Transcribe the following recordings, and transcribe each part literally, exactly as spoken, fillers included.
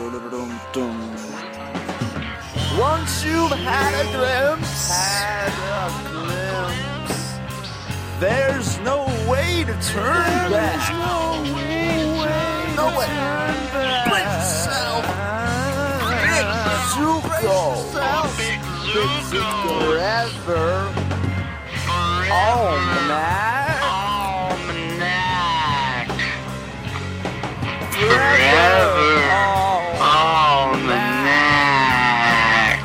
Once you've had a glimpse, had a glimpse, there's no way to turn there back. No way, way no to way. turn back. Big self, Big Zuko, Big Big Zuko, forever. Almanac, Almanac. forever. Almanac.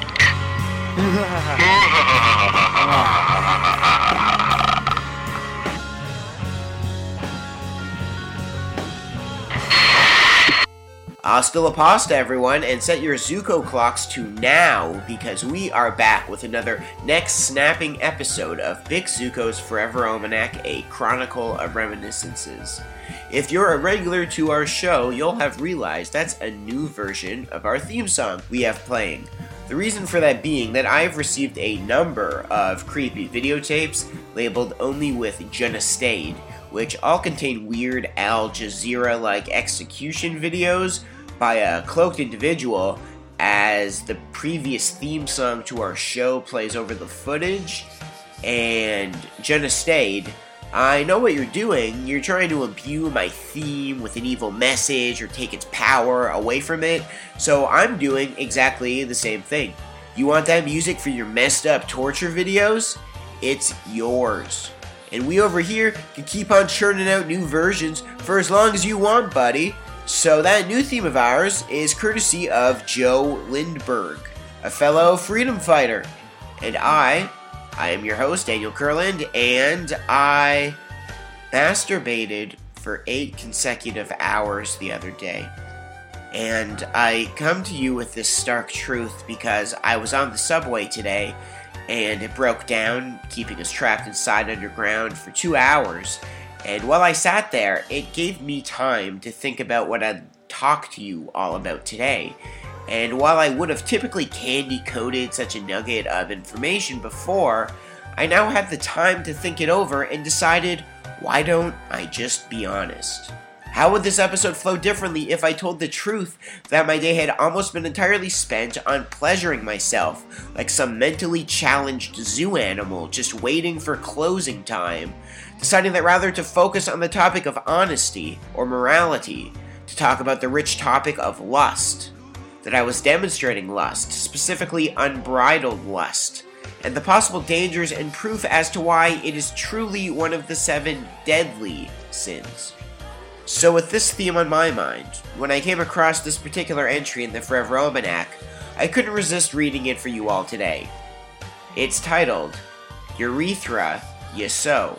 Hasta la pasta, everyone, and set your Zuko clocks to now, because we are back with another neck-snapping episode of Big Zuko's Forever Almanac, a chronicle of reminiscences. If you're a regular to our show, you'll have realized that's a new version of our theme song we have playing. The reason for that being that I've received a number of creepy videotapes labeled only with Genocide, which all contain weird Al Jazeera-like execution videos by a cloaked individual as the previous theme song to our show plays over the footage. And Genocide, I know what you're doing. You're trying to imbue my theme with an evil message or take its power away from it, so I'm doing exactly the same thing. You want that music for your messed up torture videos? It's yours. And we over here can keep on churning out new versions for as long as you want, buddy. So that new theme of ours is courtesy of Joe Lindberg, a fellow freedom fighter. And I, I am your host, Daniel Kurland, and I masturbated for eight consecutive hours the other day. And I come to you with this stark truth because I was on the subway today and it broke down, keeping us trapped inside underground for two hours. And while I sat there, it gave me time to think about what I'd talk to you all about today. And while I would have typically candy-coated such a nugget of information before, I now had the time to think it over and decided, why don't I just be honest? How would this episode flow differently if I told the truth that my day had almost been entirely spent on pleasuring myself, like some mentally challenged zoo animal just waiting for closing time, deciding that rather to focus on the topic of honesty or morality, to talk about the rich topic of lust, that I was demonstrating lust, specifically unbridled lust, and the possible dangers and proof as to why it is truly one of the seven deadly sins. So with this theme on my mind, when I came across this particular entry in the Forever Almanac, I couldn't resist reading it for you all today. It's titled, Urethra Ya So.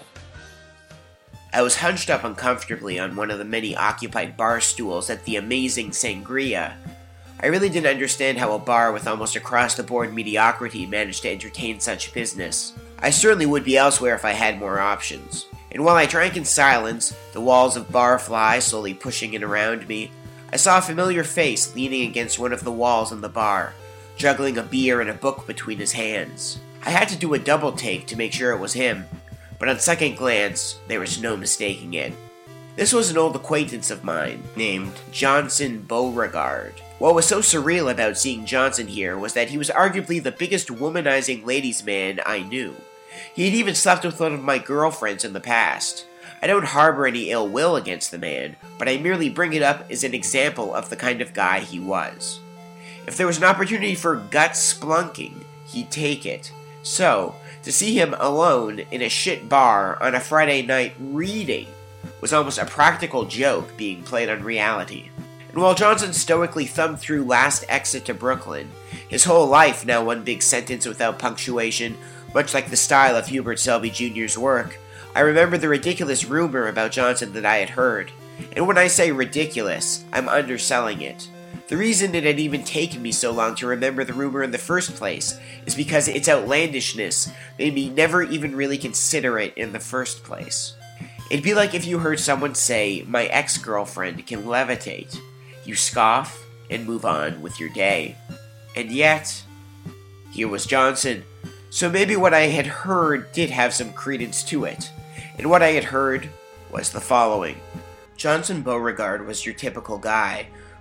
I was hunched up uncomfortably on one of the many occupied bar stools at the amazing Sangria. I really didn't understand how a bar with almost across-the-board mediocrity managed to entertain such business. I certainly would be elsewhere if I had more options. And while I drank in silence, the walls of Barfly slowly pushing in around me, I saw a familiar face leaning against one of the walls in the bar, juggling a beer and a book between his hands. I had to do a double take to make sure it was him, but on second glance, there was no mistaking it. This was an old acquaintance of mine, named Johnson Beauregard. What was so surreal about seeing Johnson here was that he was arguably the biggest womanizing ladies' man I knew. He had even slept with one of my girlfriends in the past. I don't harbor any ill will against the man, but I merely bring it up as an example of the kind of guy he was. If there was an opportunity for gut splunking, he'd take it. So, to see him alone in a shit bar on a Friday night reading was almost a practical joke being played on reality. And while Johnson stoically thumbed through Last Exit to Brooklyn, his whole life now one big sentence without punctuation, much like the style of Hubert Selby Junior's work, I remember the ridiculous rumor about Johnson that I had heard. And when I say ridiculous, I'm underselling it. The reason it had even taken me so long to remember the rumor in the first place is because its outlandishness made me never even really consider it in the first place. It'd be like if you heard someone say, my ex-girlfriend can levitate. You scoff and move on with your day. And yet, here was Johnson. So maybe what I had heard did have some credence to it. And what I had heard was the following. Johnson Beauregard was your typical guy,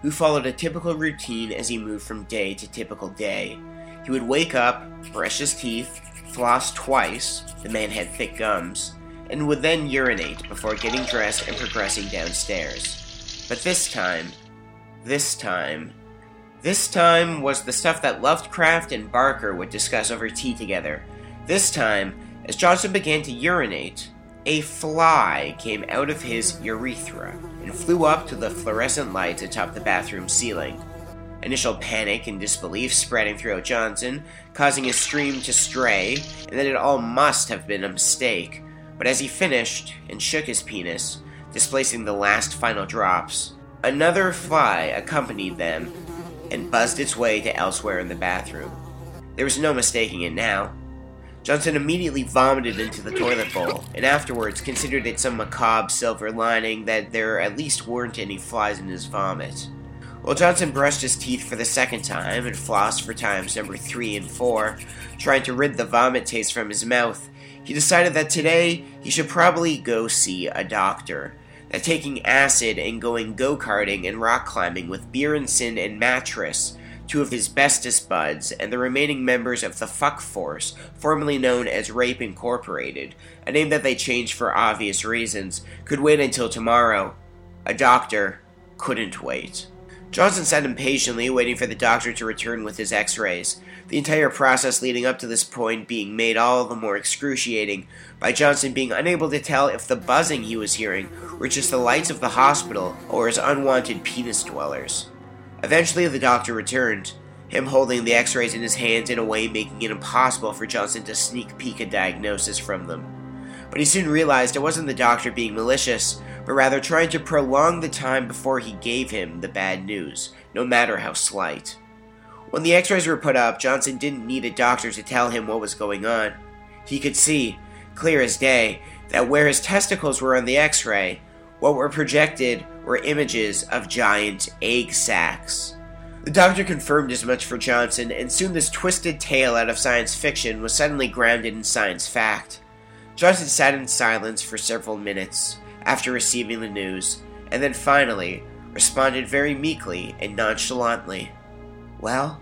who followed a typical routine as he moved from day to typical day. He would wake up, brush his teeth, floss twice, the man had thick gums, and would then urinate before getting dressed and progressing downstairs. But this time, this time, this time was the stuff that Lovecraft and Barker would discuss over tea together. This time, as Johnson began to urinate, a fly came out of his urethra and flew up to the fluorescent lights atop the bathroom ceiling. Initial panic and disbelief spreading throughout Johnson, causing his stream to stray, and that it all must have been a mistake. But as he finished and shook his penis, displacing the last final drops, another fly accompanied them and buzzed its way to elsewhere in the bathroom. There was no mistaking it now. Johnson immediately vomited into the toilet bowl, and afterwards considered it some macabre silver lining that there at least weren't any flies in his vomit. While Johnson brushed his teeth for the second time and flossed for times number three and four, trying to rid the vomit taste from his mouth, he decided that today he should probably go see a doctor. That taking acid and going go-karting and rock climbing with Berenson and Mattress, two of his bestest buds, and the remaining members of the Fuck Force, formerly known as Rape Incorporated, a name that they changed for obvious reasons, could wait until tomorrow. A doctor couldn't wait. Johnson sat impatiently, waiting for the doctor to return with his x-rays, the entire process leading up to this point being made all the more excruciating by Johnson being unable to tell if the buzzing he was hearing were just the lights of the hospital or his unwanted penis dwellers. Eventually the doctor returned, him holding the x-rays in his hands in a way making it impossible for Johnson to sneak peek a diagnosis from them. But he soon realized it wasn't the doctor being malicious, but rather trying to prolong the time before he gave him the bad news, no matter how slight. When the x-rays were put up, Johnson didn't need a doctor to tell him what was going on. He could see, clear as day, that where his testicles were on the x-ray, what were projected were images of giant egg sacs. The doctor confirmed as much for Johnson, and soon this twisted tale out of science fiction was suddenly grounded in science fact. Johnson sat in silence for several minutes after receiving the news, and then finally responded very meekly and nonchalantly, "Well,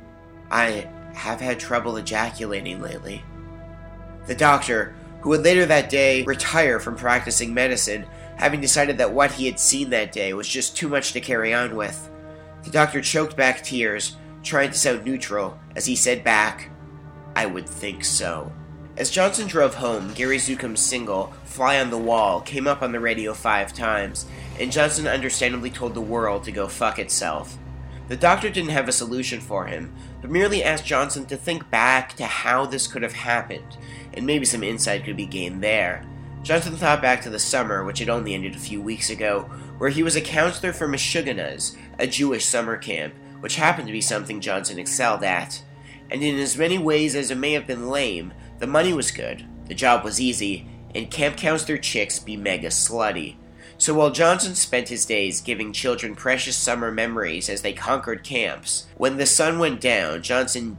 I have had trouble ejaculating lately." The doctor, who would later that day retire from practicing medicine, having decided that what he had seen that day was just too much to carry on with. The doctor choked back tears, trying to sound neutral, as he said back, "I would think so." As Johnson drove home, Gary Zukam's single, "Fly on the Wall," came up on the radio five times, and Johnson understandably told the world to go fuck itself. The doctor didn't have a solution for him, but merely asked Johnson to think back to how this could have happened, and maybe some insight could be gained there. Johnson thought back to the summer, which had only ended a few weeks ago, where he was a counselor for Meshuggahs, a Jewish summer camp, which happened to be something Johnson excelled at. And in as many ways as it may have been lame, the money was good, the job was easy, and camp counselor chicks be mega slutty. So while Johnson spent his days giving children precious summer memories as they conquered camps, when the sun went down, Johnson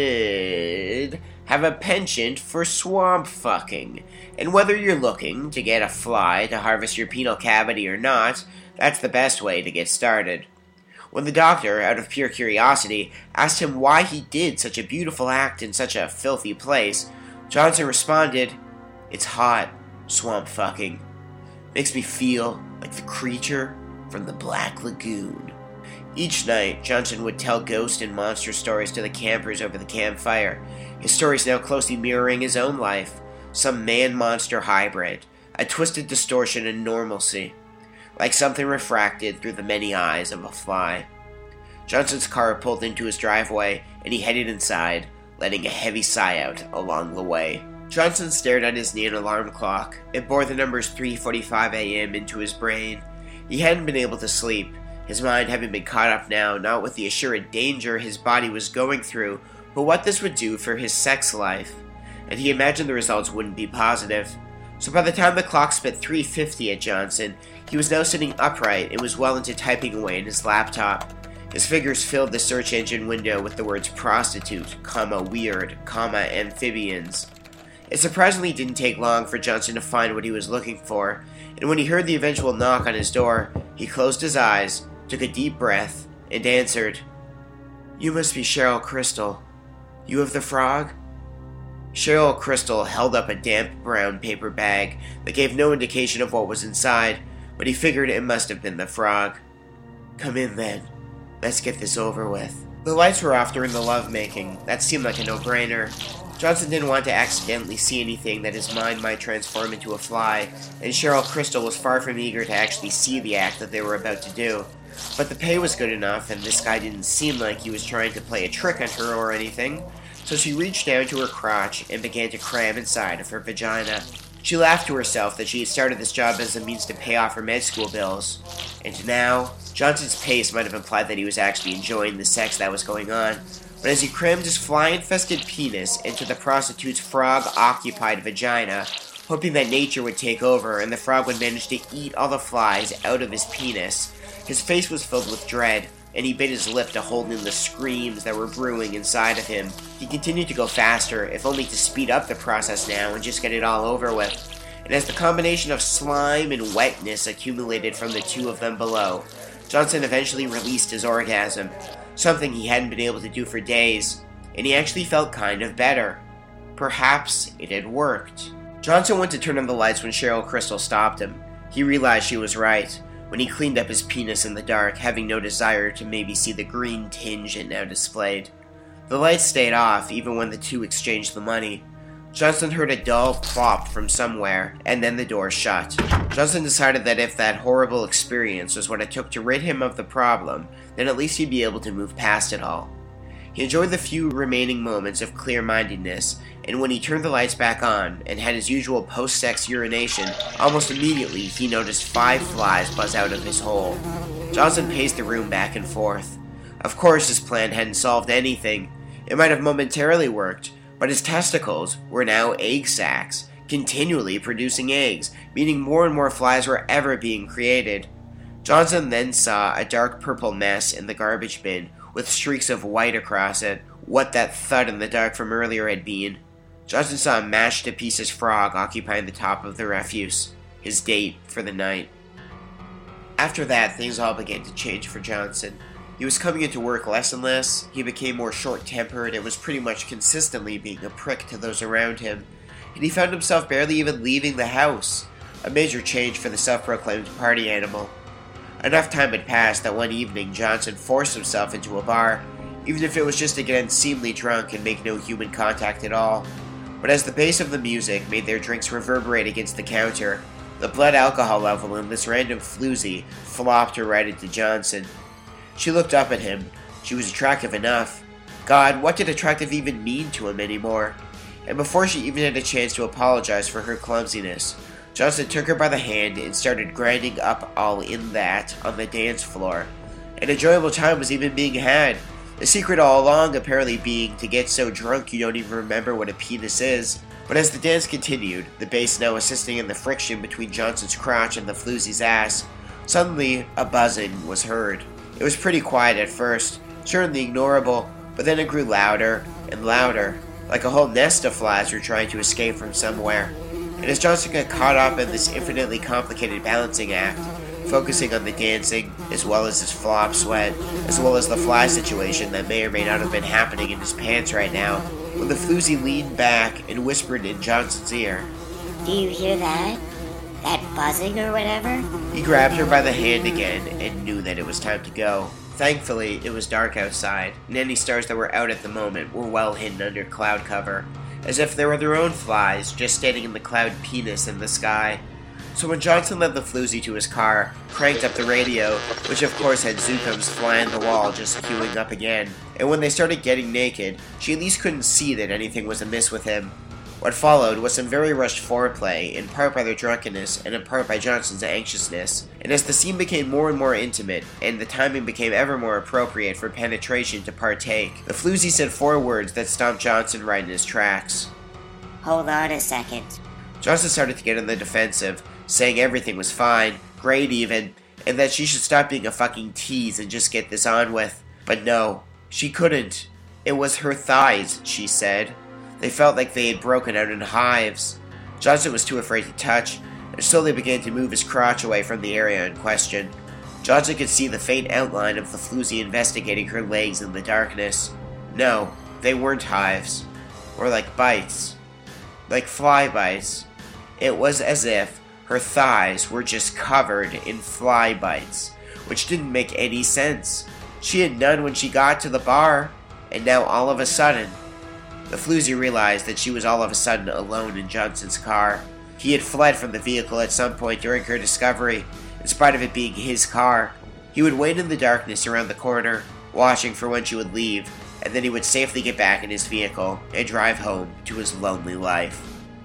did have a penchant for swamp fucking. And whether you're looking to get a fly to harvest your penile cavity or not, that's the best way to get started. When the doctor, out of pure curiosity, asked him why he did such a beautiful act in such a filthy place, Johnson responded, "It's hot, swamp fucking. Makes me feel like the creature from the Black Lagoon." Each night, Johnson would tell ghost and monster stories to the campers over the campfire, his stories now closely mirroring his own life, some man-monster hybrid, a twisted distortion in normalcy, like something refracted through the many eyes of a fly. Johnson's car pulled into his driveway, and he headed inside, letting a heavy sigh out along the way. Johnson stared at his neon alarm clock. It bore the numbers three forty-five a.m. into his brain. He hadn't been able to sleep, his mind having been caught up now not with the assured danger his body was going through, but what this would do for his sex life. And he imagined the results wouldn't be positive. So by the time the clock spit three fifty at Johnson, he was now sitting upright and was well into typing away in his laptop. His fingers filled the search engine window with the words prostitute, comma, weird, comma, amphibians. It surprisingly didn't take long for Johnson to find what he was looking for, and when he heard the eventual knock on his door, he closed his eyes, took a deep breath, and answered, "You must be Cheryl Crystal. You have the frog?" Cheryl Crystal held up a damp brown paper bag that gave no indication of what was inside, but he figured it must have been the frog. "Come in then. Let's get this over with." The lights were off during the lovemaking. That seemed like a no-brainer. Johnson didn't want to accidentally see anything that his mind might transform into a fly, and Cheryl Crystal was far from eager to actually see the act that they were about to do. But the pay was good enough, and this guy didn't seem like he was trying to play a trick on her or anything, so she reached down to her crotch and began to cram inside of her vagina. She laughed to herself that she had started this job as a means to pay off her med school bills. And now, Johnson's pace might have implied that he was actually enjoying the sex that was going on, but as he crammed his fly-infested penis into the prostitute's frog-occupied vagina, hoping that nature would take over and the frog would manage to eat all the flies out of his penis, his face was filled with dread, and he bit his lip to hold in the screams that were brewing inside of him. He continued to go faster, if only to speed up the process now and just get it all over with. And as the combination of slime and wetness accumulated from the two of them below, Johnson eventually released his orgasm, something he hadn't been able to do for days, and he actually felt kind of better. Perhaps it had worked. Johnson went to turn on the lights when Cheryl Crystal stopped him. He realized she was right when he cleaned up his penis in the dark, having no desire to maybe see the green tinge it now displayed. The lights stayed off even when the two exchanged the money. Johnson heard a dull plop from somewhere, and then the door shut. Johnson decided that if that horrible experience was what it took to rid him of the problem, then at least he'd be able to move past it all. He enjoyed the few remaining moments of clear-mindedness, and when he turned the lights back on and had his usual post-sex urination, almost immediately he noticed five flies buzz out of his hole. Johnson paced the room back and forth. Of course his plan hadn't solved anything. It might have momentarily worked, but his testicles were now egg sacs, continually producing eggs, meaning more and more flies were ever being created. Johnson then saw a dark purple mess in the garbage bin, with streaks of white across it, what that thud in the dark from earlier had been. Johnson saw a mashed-to-pieces frog occupying the top of the refuse, his date for the night. After that, things all began to change for Johnson. He was coming into work less and less, he became more short-tempered, and was pretty much consistently being a prick to those around him, and he found himself barely even leaving the house, a major change for the self-proclaimed party animal. Enough time had passed that one evening Johnson forced himself into a bar, even if it was just to get unseemly drunk and make no human contact at all. But as the bass of the music made their drinks reverberate against the counter, the blood alcohol level in this random floozy flopped her right into Johnson. She looked up at him. She was attractive enough. God, what did attractive even mean to him anymore? And before she even had a chance to apologize for her clumsiness, Johnson took her by the hand and started grinding up all in that on the dance floor. An enjoyable time was even being had. The secret all along apparently being to get so drunk you don't even remember what a penis is. But as the dance continued, the bass now assisting in the friction between Johnson's crotch and the floozy's ass, suddenly a buzzing was heard. It was pretty quiet at first, certainly ignorable, but then it grew louder and louder, like a whole nest of flies were trying to escape from somewhere. And as Johnson got caught up in this infinitely complicated balancing act, focusing on the dancing, as well as his flop sweat, as well as the fly situation that may or may not have been happening in his pants right now, when the floozy leaned back and whispered in Johnson's ear, "Do you hear that? That buzzing or whatever?" He grabbed her by the hand again and knew that it was time to go. Thankfully, it was dark outside, and any stars that were out at the moment were well hidden under cloud cover, as if they were their own flies just standing in the cloud penis in the sky. So when Johnson led the floozy to his car, cranked up the radio, which of course had Zukum's Fly on the Wall just queuing up again, and when they started getting naked, she at least couldn't see that anything was amiss with him. What followed was some very rushed foreplay, in part by their drunkenness and in part by Johnson's anxiousness, and as the scene became more and more intimate, and the timing became ever more appropriate for penetration to partake, the floozy said four words that stomped Johnson right in his tracks. "Hold on a second." Johnson started to get on the defensive, saying everything was fine, great even, and that she should stop being a fucking tease and just get this on with. But no, she couldn't. It was her thighs, she said. They felt like they had broken out in hives. Johnson was too afraid to touch, and slowly began to move his crotch away from the area in question. Johnson could see the faint outline of the floozy investigating her legs in the darkness. No, they weren't hives. Or like bites. Like fly bites. It was as if her thighs were just covered in fly bites, which didn't make any sense. She had none when she got to the bar, and now all of a sudden, the floozy realized that she was all of a sudden alone in Johnson's car. He had fled from the vehicle at some point during her discovery, in spite of it being his car. He would wait in the darkness around the corner, watching for when she would leave, and then he would safely get back in his vehicle and drive home to his lonely life.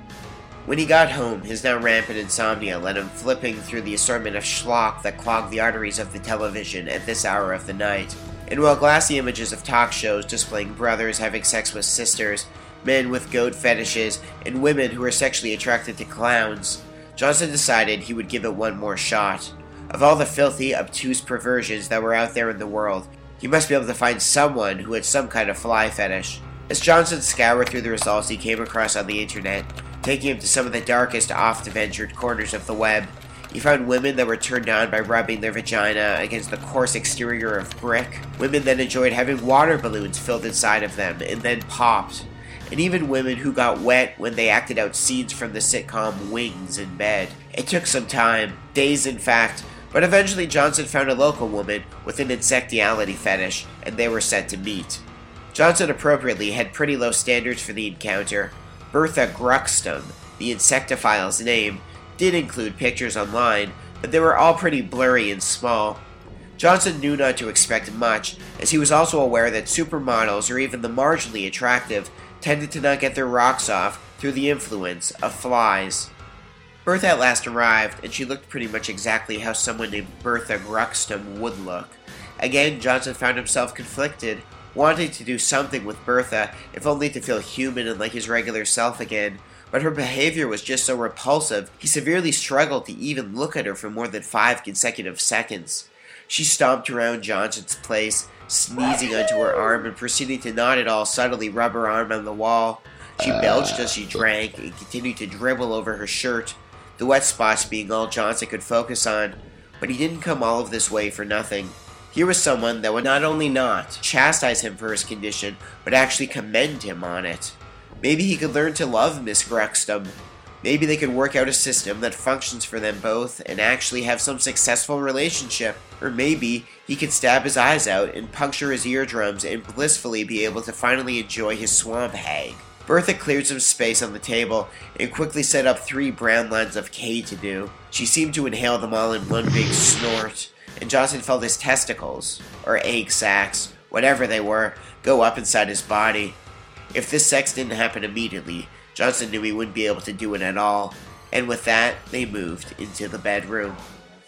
When he got home, his now rampant insomnia led him flipping through the assortment of schlock that clogged the arteries of the television at this hour of the night. And while glassy images of talk shows displaying brothers having sex with sisters, men with goat fetishes, and women who were sexually attracted to clowns, Johnson decided he would give it one more shot. Of all the filthy, obtuse perversions that were out there in the world, he must be able to find someone who had some kind of fly fetish. As Johnson scoured through the results he came across on the internet, taking him to some of the darkest, oft-ventured corners of the web, he found women that were turned on by rubbing their vagina against the coarse exterior of brick, women that enjoyed having water balloons filled inside of them and then popped, and even women who got wet when they acted out scenes from the sitcom Wings in bed. It took some time, days in fact, but eventually Johnson found a local woman with an insectiality fetish, and they were set to meet. Johnson appropriately had pretty low standards for the encounter. Bertha Gruxton, the insectophile's name, did include pictures online, but they were all pretty blurry and small. Johnson knew not to expect much, as he was also aware that supermodels or even the marginally attractive tended to not get their rocks off through the influence of flies. Bertha at last arrived, and she looked pretty much exactly how someone named Bertha Gruxton would look. Again, Johnson found himself conflicted, wanting to do something with Bertha, if only to feel human and like his regular self again, but her behavior was just so repulsive, he severely struggled to even look at her for more than five consecutive seconds. She stomped around Johnson's place, sneezing onto her arm and proceeding to not at all subtly rub her arm on the wall. She belched as she drank and continued to dribble over her shirt, the wet spots being all Johnson could focus on. But he didn't come all of this way for nothing. Here was someone that would not only not chastise him for his condition, but actually commend him on it. Maybe he could learn to love Miss Gruxton. Maybe they could work out a system that functions for them both and actually have some successful relationship. Or maybe he could stab his eyes out and puncture his eardrums and blissfully be able to finally enjoy his swamp hag. Bertha cleared some space on the table and quickly set up three brown lines of K to do. She seemed to inhale them all in one big snort, and Johnson felt his testicles, or egg sacs, whatever they were, go up inside his body. If this sex didn't happen immediately, Johnson knew he wouldn't be able to do it at all, and with that, they moved into the bedroom.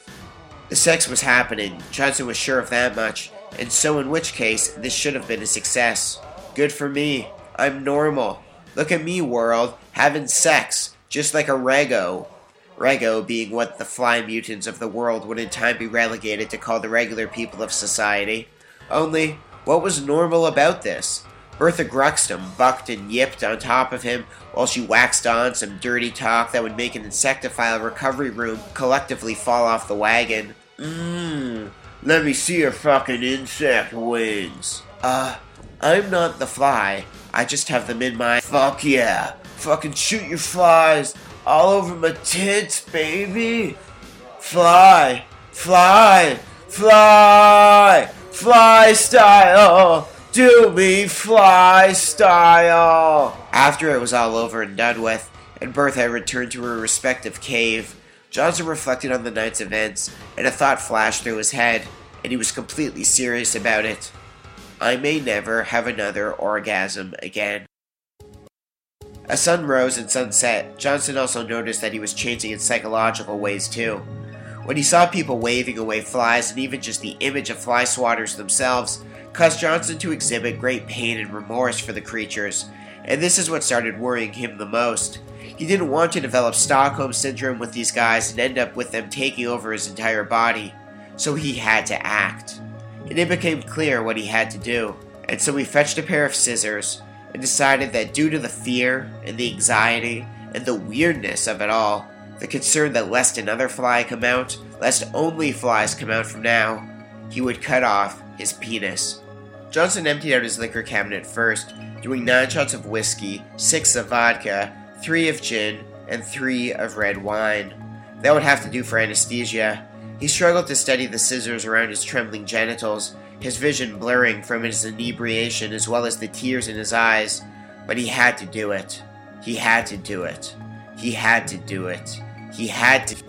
The sex was happening, Johnson was sure of that much, and so in which case, this should have been a success. Good for me. I'm normal. Look at me, world, having sex, just like a rego. Rego being what the fly mutants of the world would in time be relegated to call the regular people of society. Only, what was normal about this? Bertha Gruxton bucked and yipped on top of him while she waxed on some dirty talk that would make an insectophile recovery room collectively fall off the wagon. Mmm, let me see your fucking insect wings. Uh, I'm not the fly. I just have them in my... Fuck yeah. Fucking shoot your flies all over my tits, baby. Fly. Fly. Fly. Fly style. Do me fly style. After it was all over and done with, and Bertha had returned to her respective cave, Johnson reflected on the night's events, and a thought flashed through his head, and he was completely serious about it. I may never have another orgasm again. As sun rose and sunset, Johnson also noticed that he was changing in psychological ways too. When he saw people waving away flies and even just the image of fly swatters themselves caused Johnson to exhibit great pain and remorse for the creatures, and this is what started worrying him the most. He didn't want to develop Stockholm Syndrome with these guys and end up with them taking over his entire body, so he had to act. And it became clear what he had to do, and so he fetched a pair of scissors and decided that due to the fear and the anxiety and the weirdness of it all, The concern that lest another fly come out, lest only flies come out from now, he would cut off his penis. Johnson emptied out his liquor cabinet first, doing nine shots of whiskey, six of vodka, three of gin, and three of red wine. That would have to do for anesthesia. He struggled to steady the scissors around his trembling genitals, his vision blurring from his inebriation as well as the tears in his eyes. But he had to do it. He had to do it. He had to do it. He had to...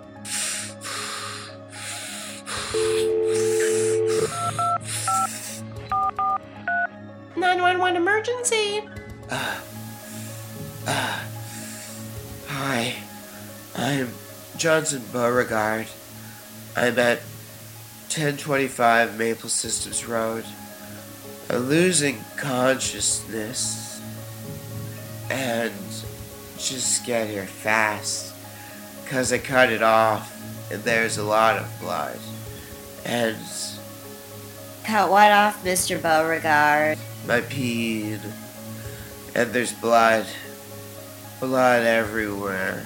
nine one one emergency. Uh, uh, hi, I'm Johnson Beauregard. I'm at ten twenty-five Maple Systems Road. I'm losing consciousness and just get here fast, 'cause I cut it off and there's a lot of blood. And Cut what off, Mister Beauregard? my peen, and there's blood. Blood everywhere.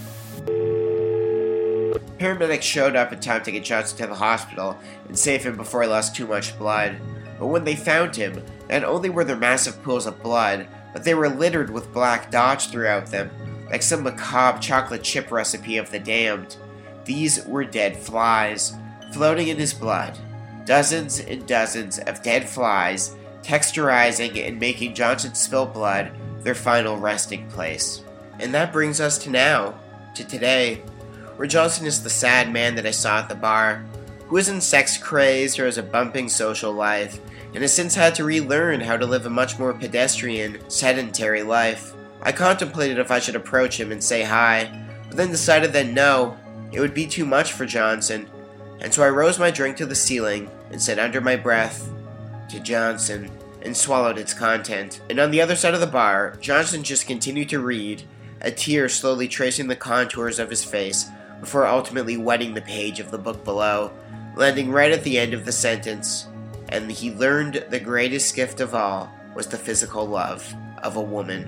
Paramedics showed up in time to get Johnson to the hospital and save him before he lost too much blood. But when they found him, not only were there massive pools of blood, but they were littered with black dots throughout them, like some macabre chocolate chip recipe of the damned. These were dead flies, floating in his blood. Dozens and dozens of dead flies, texturizing and making Johnson spill blood their final resting place. And that brings us to now, to today, where Johnson is the sad man that I saw at the bar, who isn't sex crazed or has a bumping social life, and has since had to relearn how to live a much more pedestrian, sedentary life. I contemplated if I should approach him and say hi, but then decided that no, it would be too much for Johnson, and so I rose my drink to the ceiling and said under my breath, "To Johnson," and swallowed its content. And on the other side of the bar, Johnson just continued to read, a tear slowly tracing the contours of his face before ultimately wetting the page of the book below, landing right at the end of the sentence. And he learned the greatest gift of all was the physical love of a woman.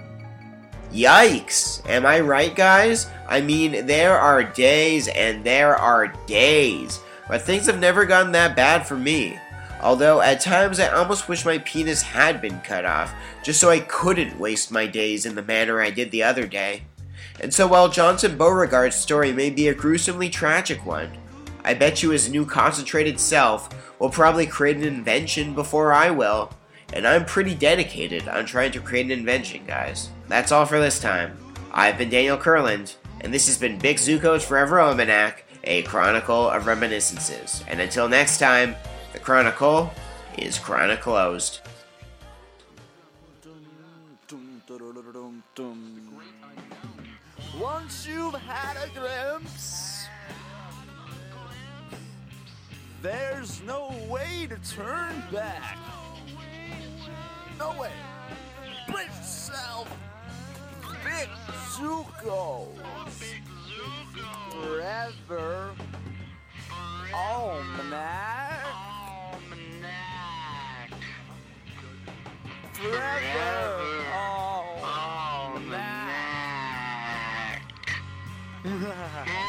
Yikes! Am I right, guys? I mean, there are days and there are days, but things have never gotten that bad for me. Although, at times I almost wish my penis had been cut off, just so I couldn't waste my days in the manner I did the other day. And so while Johnson Beauregard's story may be a gruesomely tragic one, I bet you his new concentrated self will probably create an invention before I will. And I'm pretty dedicated on trying to create an invention, guys. That's all for this time. I've been Daniel Kurland, and this has been Big Zuko's Forever Almanac, a chronicle of reminiscences. And until next time, the chronicle is chroniclosed. Once you've had a glimpse, there's no way to turn back. No way. Brace yourself. Big Zuko. Forever. Almanac. Forever. Almanac.